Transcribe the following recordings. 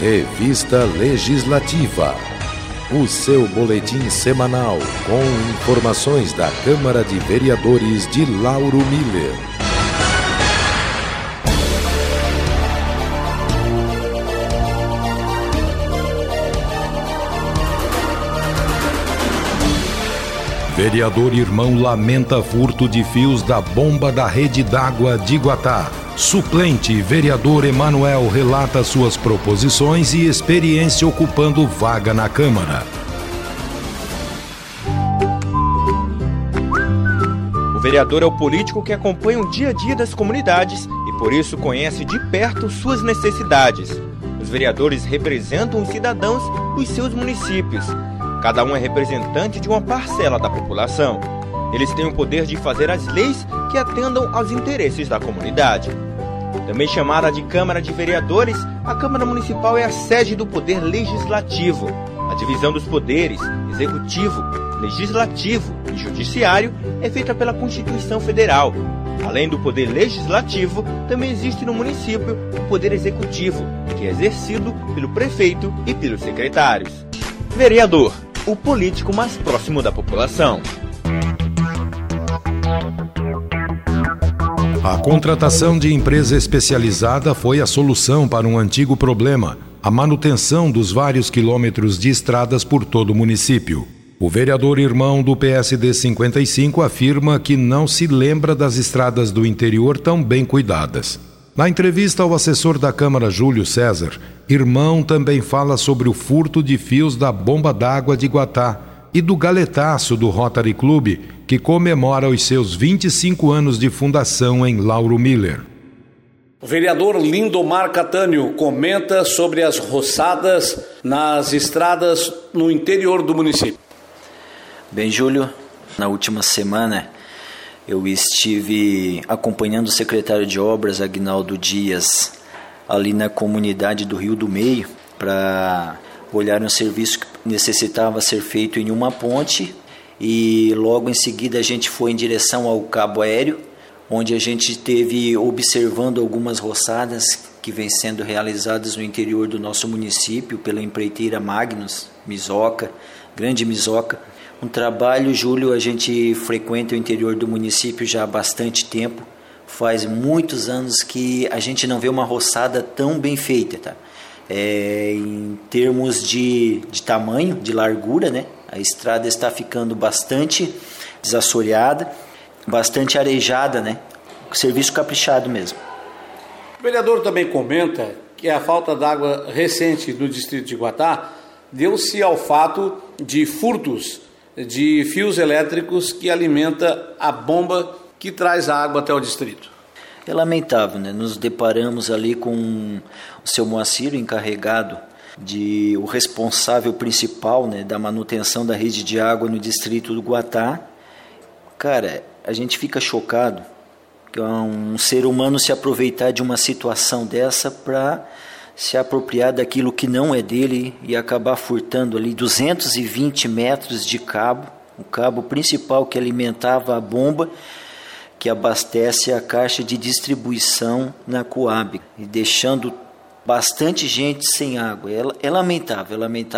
Revista Legislativa, o seu boletim semanal com informações da Câmara de Vereadores de Lauro Miller. Vereador Irmão lamenta furto de fios da bomba da rede d'água de Iguatá. Suplente vereador Emanuel relata suas proposições e experiência ocupando vaga na Câmara. O vereador é o político que acompanha o dia a dia das comunidades e por isso conhece de perto suas necessidades. Os vereadores representam os cidadãos dos seus municípios. Cada um é representante de uma parcela da população. Eles têm o poder de fazer as leis que atendam aos interesses da comunidade. Também chamada de Câmara de Vereadores, a Câmara Municipal é a sede do Poder Legislativo. A divisão dos poderes, Executivo, Legislativo e Judiciário, é feita pela Constituição Federal. Além do Poder Legislativo, também existe no município o Poder Executivo, que é exercido pelo prefeito e pelos secretários. Vereador, o político mais próximo da população. A contratação de empresa especializada foi a solução para um antigo problema, a manutenção dos vários quilômetros de estradas por todo o município. O vereador Irmão do PSD 55 afirma que não se lembra das estradas do interior tão bem cuidadas. Na entrevista ao assessor da Câmara, Júlio César, Irmão também fala sobre o furto de fios da bomba d'água de Iguatá e do galetaço do Rotary Club, que comemora os seus 25 anos de fundação em Lauro Miller. O vereador Lindomar Catânio comenta sobre as roçadas nas estradas no interior do município. Bem, Júlio, na última semana eu estive acompanhando o secretário de Obras, Agnaldo Dias, ali na comunidade do Rio do Meio, para olhar um serviço que necessitava ser feito em uma ponte, e logo em seguida a gente foi em direção ao Cabo Aéreo, onde a gente esteve observando algumas roçadas que vêm sendo realizadas no interior do nosso município pela empreiteira Magnus, Misoca, Grande Misoca. Um trabalho, Júlio, a gente frequenta o interior do município já há bastante tempo. Faz muitos anos que a gente não vê uma roçada tão bem feita, tá? Em termos de tamanho, de largura, né? A estrada está ficando bastante desassoreada, bastante arejada, né? Serviço caprichado mesmo. O vereador também comenta que a falta d'água recente no distrito de Iguatá deu-se ao fato de furtos de fios elétricos que alimenta a bomba que traz a água até o distrito. É lamentável, né? Nos deparamos ali com o seu Moacir, encarregado o responsável principal, né, da manutenção da rede de água no distrito do Iguatá. Cara, a gente fica chocado que um ser humano se aproveitar de uma situação dessa para se apropriar daquilo que não é dele e acabar furtando ali 220 metros de cabo, o cabo principal que alimentava a bomba que abastece a caixa de distribuição na Coab, e deixando bastante gente sem água. É lamentável.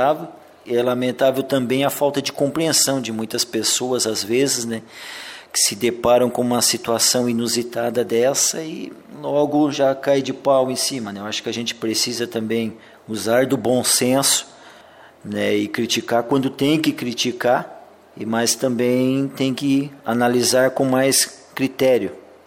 É lamentável também a falta de compreensão de muitas pessoas, às vezes, né, que se deparam com uma situação inusitada dessa e logo já cai de pau em cima, né? Eu acho que a gente precisa também usar do bom senso, né, e criticar quando tem que criticar, mas também tem que analisar com mais critério.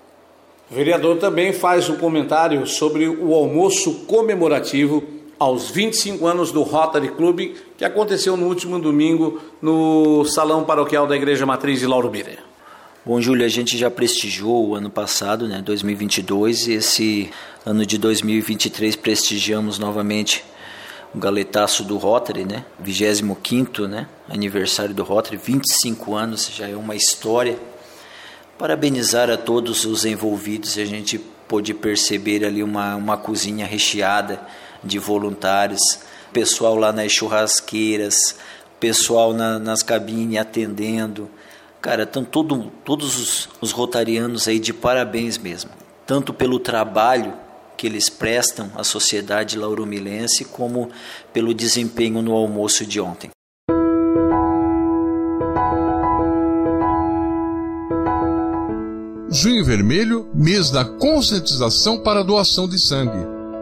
O vereador também faz um comentário sobre o almoço comemorativo aos 25 anos do Rotary Club, que aconteceu no último domingo no Salão Paroquial da Igreja Matriz de Lauro Miller. Bom, Júlio, a gente já prestigiou o ano passado, né, 2022, e esse ano de 2023 prestigiamos novamente o galetaço do Rotary, né, 25º, né, aniversário do Rotary, 25 anos, já é uma história. Parabenizar a todos os envolvidos. A gente pôde perceber ali uma cozinha recheada de voluntários, pessoal lá nas churrasqueiras, pessoal nas cabines atendendo. Cara, estão todos os rotarianos aí de parabéns mesmo, tanto pelo trabalho que eles prestam à sociedade lauromilense, como pelo desempenho no almoço de ontem. Junho Vermelho, mês da conscientização para a doação de sangue.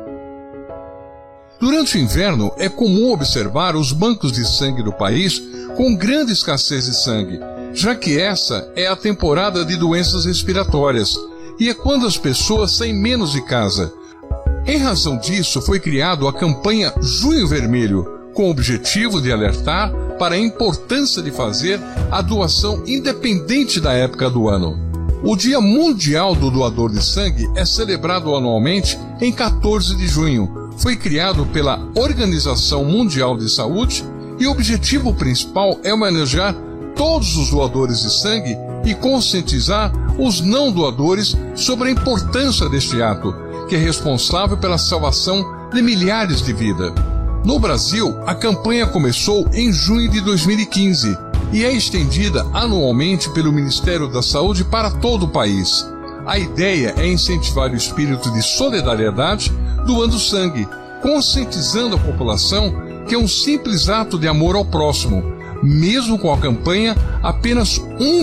Durante o inverno, é comum observar os bancos de sangue do país com grande escassez de sangue, já que essa é a temporada de doenças respiratórias e é quando as pessoas saem menos de casa. Em razão disso, foi criada a campanha Junho Vermelho, com o objetivo de alertar para a importância de fazer a doação independente da época do ano. O Dia Mundial do Doador de Sangue é celebrado anualmente em 14 de junho. Foi criado pela Organização Mundial de Saúde e o objetivo principal é homenagear todos os doadores de sangue e conscientizar os não doadores sobre a importância deste ato, que é responsável pela salvação de milhares de vidas. No Brasil, a campanha começou em junho de 2015 e é estendida anualmente pelo Ministério da Saúde para todo o país. A ideia é incentivar o espírito de solidariedade doando sangue, conscientizando a população que é um simples ato de amor ao próximo. Mesmo com a campanha, apenas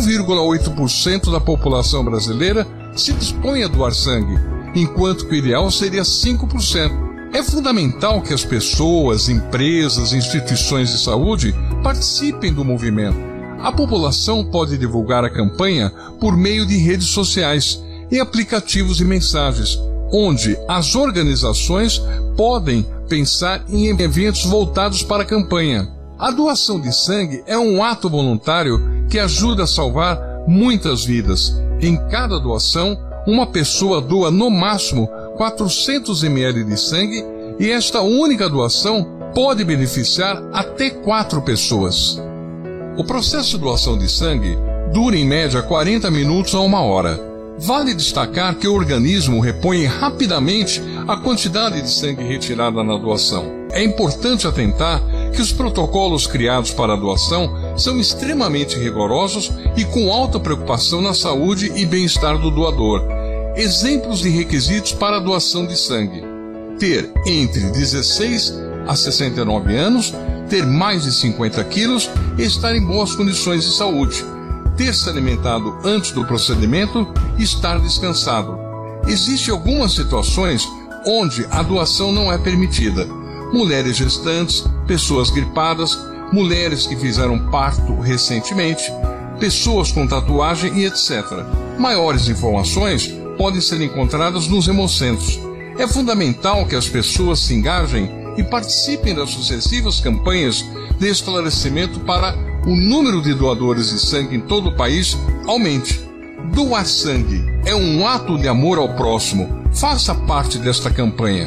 1,8% da população brasileira se dispõe a doar sangue, enquanto que o ideal seria 5%. É fundamental que as pessoas, empresas e instituições de saúde participem do movimento. A população pode divulgar a campanha por meio de redes sociais e aplicativos e mensagens, onde as organizações podem pensar em eventos voltados para a campanha. A doação de sangue é um ato voluntário que ajuda a salvar muitas vidas. Em cada doação, uma pessoa doa no máximo 400 ml de sangue e esta única doação pode beneficiar até 4 pessoas. O processo de doação de sangue dura em média 40 minutos a 1 hora. Vale destacar que o organismo repõe rapidamente a quantidade de sangue retirada na doação. É importante atentar que os protocolos criados para a doação são extremamente rigorosos e com alta preocupação na saúde e bem-estar do doador. Exemplos de requisitos para a doação de sangue: ter entre 16 a 69 anos, ter mais de 50 quilos e estar em boas condições de saúde, ter se alimentado antes do procedimento e estar descansado. Existem algumas situações onde a doação não é permitida: mulheres gestantes, pessoas gripadas, mulheres que fizeram parto recentemente, pessoas com tatuagem e etc. Maiores informações podem ser encontradas nos hemocentros. É fundamental que as pessoas se engajem e participem das sucessivas campanhas de esclarecimento para o número de doadores de sangue em todo o país aumente. Doar sangue é um ato de amor ao próximo. Faça parte desta campanha.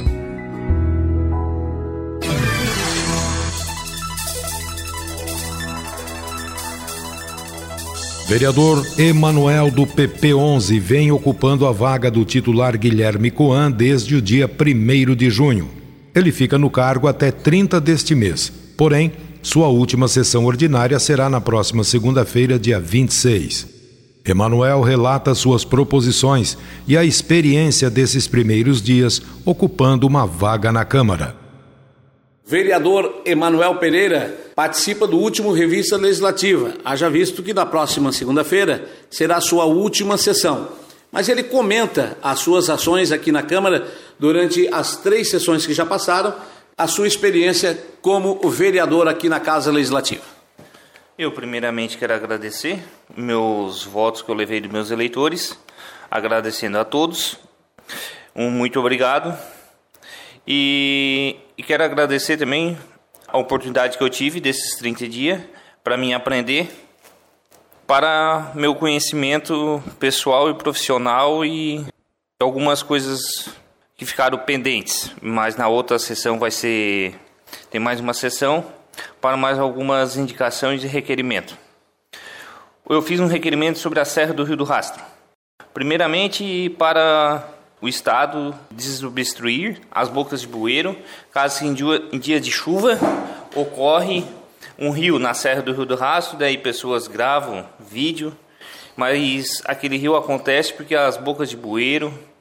Vereador Emanuel do PP11 vem ocupando a vaga do titular Guilherme Coan desde o dia 1º de junho. Ele fica no cargo até 30 deste mês. Porém, sua última sessão ordinária será na próxima segunda-feira, dia 26. Emanuel relata suas proposições e a experiência desses primeiros dias ocupando uma vaga na Câmara. Vereador Emanuel Pereira participa do último Revista Legislativa, haja visto que na próxima segunda-feira será a sua última sessão. Mas ele comenta as suas ações aqui na Câmara durante as 3 sessões que já passaram, a sua experiência como vereador aqui na Casa Legislativa. Eu primeiramente quero agradecer meus votos que eu levei dos meus eleitores, agradecendo a todos, muito obrigado. E quero agradecer também a oportunidade que eu tive desses 30 dias para mim aprender, para meu conhecimento pessoal e profissional e algumas coisas que ficaram pendentes. Mas na outra sessão tem mais uma sessão para mais algumas indicações e requerimento. Eu fiz um requerimento sobre a Serra do Rio do Rastro. Primeiramente para o Estado desobstruir as bocas de bueiro, caso em dia de chuva ocorre um rio na Serra do Rio do Rastro, daí pessoas gravam vídeo, mas aquele rio acontece porque as bocas de bueiro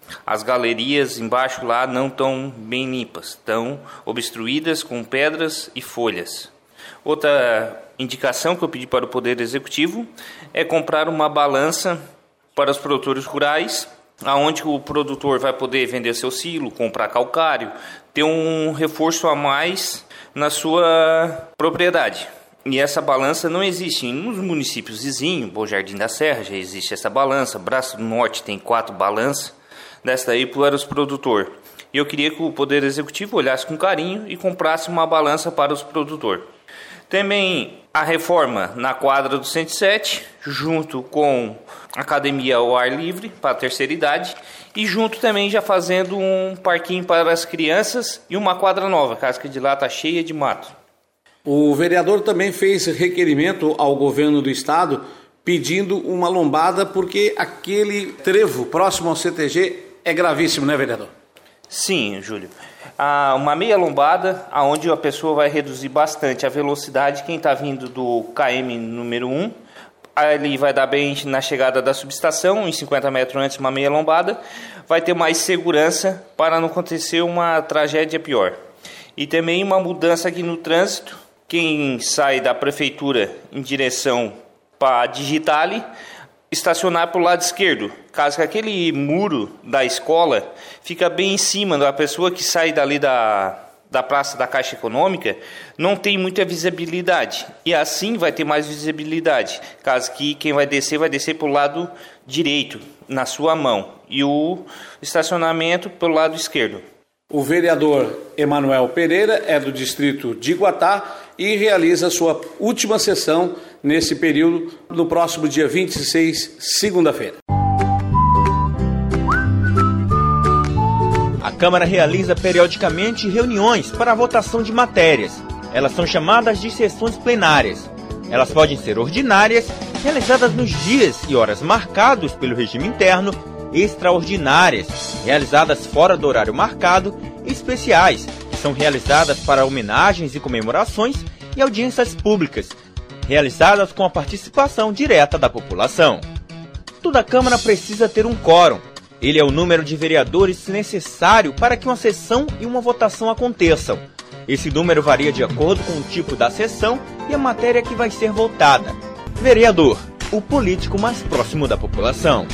As galerias embaixo lá não estão bem limpas, estão obstruídas com pedras e folhas. Outra indicação que eu pedi para o Poder Executivo é comprar uma balança para os produtores rurais, aonde o produtor vai poder vender seu silo, comprar calcário, ter um reforço a mais na sua propriedade. E essa balança não existe nos municípios vizinhos. Bom Jardim da Serra já existe essa balança, Braço do Norte tem 4 balanças, dessa daí para os produtores. E eu queria que o Poder Executivo olhasse com carinho e comprasse uma balança para os produtores. Também a reforma na quadra do 107, junto com a academia ao ar livre para a terceira idade, e junto também já fazendo um parquinho para as crianças e uma quadra nova, casca de lá está cheia de mato. O vereador também fez requerimento ao governo do estado pedindo uma lombada, porque aquele trevo próximo ao CTG é gravíssimo, né, vereador? Sim, Júlio. Uma meia lombada, onde a pessoa vai reduzir bastante a velocidade. Quem está vindo do KM número 1, ali vai dar bem na chegada da subestação, em 50 metros antes, uma meia lombada, vai ter mais segurança para não acontecer uma tragédia pior. E também uma mudança aqui no trânsito. Quem sai da prefeitura em direção para a Digitale, estacionar para o lado esquerdo, caso que aquele muro da escola fica bem em cima da pessoa que sai dali da Praça da Caixa Econômica, não tem muita visibilidade, e assim vai ter mais visibilidade, caso que quem vai descer para o lado direito, na sua mão, e o estacionamento pelo lado esquerdo. O vereador Emanuel Pereira é do distrito de Iguatá e realiza sua última sessão nesse período, no próximo dia 26, segunda-feira. A Câmara realiza periodicamente reuniões para a votação de matérias. Elas são chamadas de sessões plenárias. Elas podem ser ordinárias, realizadas nos dias e horas marcados pelo regime interno, extraordinárias, realizadas fora do horário marcado, e especiais, que são realizadas para homenagens e comemorações e audiências públicas, realizadas com a participação direta da população. Toda Câmara precisa ter um quórum. Ele é o número de vereadores necessário para que uma sessão e uma votação aconteçam. Esse número varia de acordo com o tipo da sessão e a matéria que vai ser votada. Vereador, o político mais próximo da população.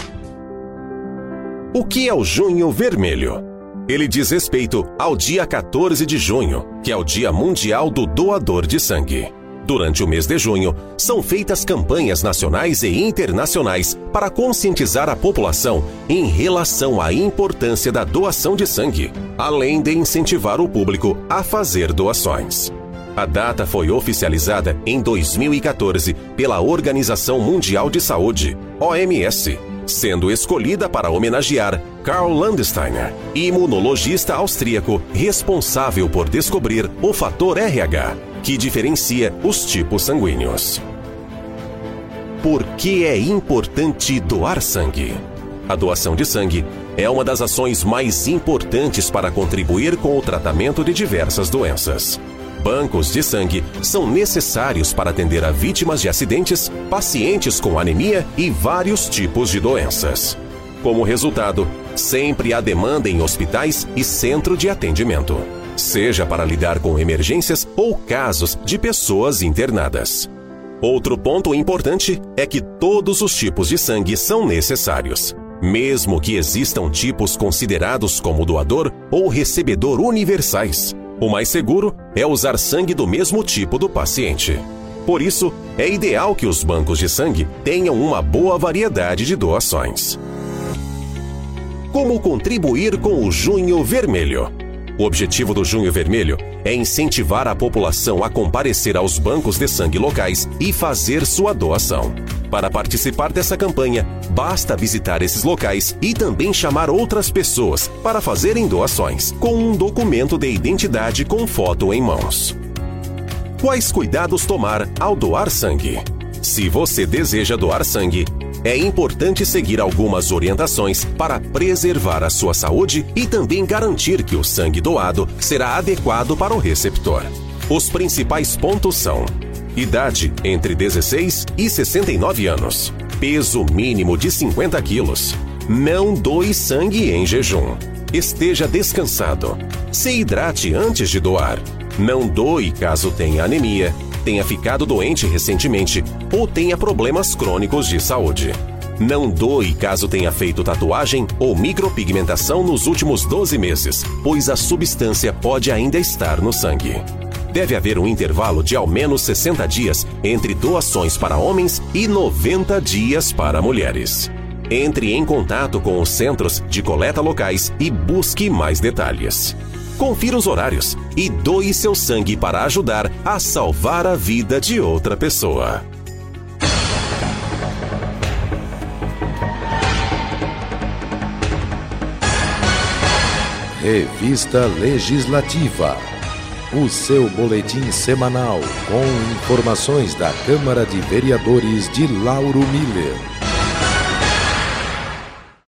O que é o Junho Vermelho? Ele diz respeito ao dia 14 de junho, que é o Dia Mundial do Doador de Sangue. Durante o mês de junho, são feitas campanhas nacionais e internacionais para conscientizar a população em relação à importância da doação de sangue, além de incentivar o público a fazer doações. A data foi oficializada em 2014 pela Organização Mundial de Saúde, OMS, sendo escolhida para homenagear Karl Landsteiner, imunologista austríaco responsável por descobrir o fator RH, que diferencia os tipos sanguíneos. Por que é importante doar sangue? A doação de sangue é uma das ações mais importantes para contribuir com o tratamento de diversas doenças. Bancos de sangue são necessários para atender a vítimas de acidentes, pacientes com anemia e vários tipos de doenças. Como resultado, sempre há demanda em hospitais e centro de atendimento, seja para lidar com emergências ou casos de pessoas internadas. Outro ponto importante é que todos os tipos de sangue são necessários, mesmo que existam tipos considerados como doador ou recebedor universais. O mais seguro é usar sangue do mesmo tipo do paciente. Por isso, é ideal que os bancos de sangue tenham uma boa variedade de doações. Como contribuir com o Junho Vermelho? O objetivo do Junho Vermelho é incentivar a população a comparecer aos bancos de sangue locais e fazer sua doação. Para participar dessa campanha, basta visitar esses locais e também chamar outras pessoas para fazerem doações, com um documento de identidade com foto em mãos. Quais cuidados tomar ao doar sangue? Se você deseja doar sangue, é importante seguir algumas orientações para preservar a sua saúde e também garantir que o sangue doado será adequado para o receptor. Os principais pontos são: idade entre 16 e 69 anos, peso mínimo de 50 quilos, Não doe sangue em jejum. Esteja descansado. Se hidrate antes de doar. Não doe caso tenha anemia, tenha ficado doente recentemente ou tenha problemas crônicos de saúde. Não doe caso tenha feito tatuagem ou micropigmentação nos últimos 12 meses, pois a substância pode ainda estar no sangue. Deve haver um intervalo de ao menos 60 dias entre doações para homens e 90 dias para mulheres. Entre em contato com os centros de coleta locais e busque mais detalhes. Confira os horários e doe seu sangue para ajudar a salvar a vida de outra pessoa. Revista Legislativa. O seu boletim semanal com informações da Câmara de Vereadores de Lauro Miller.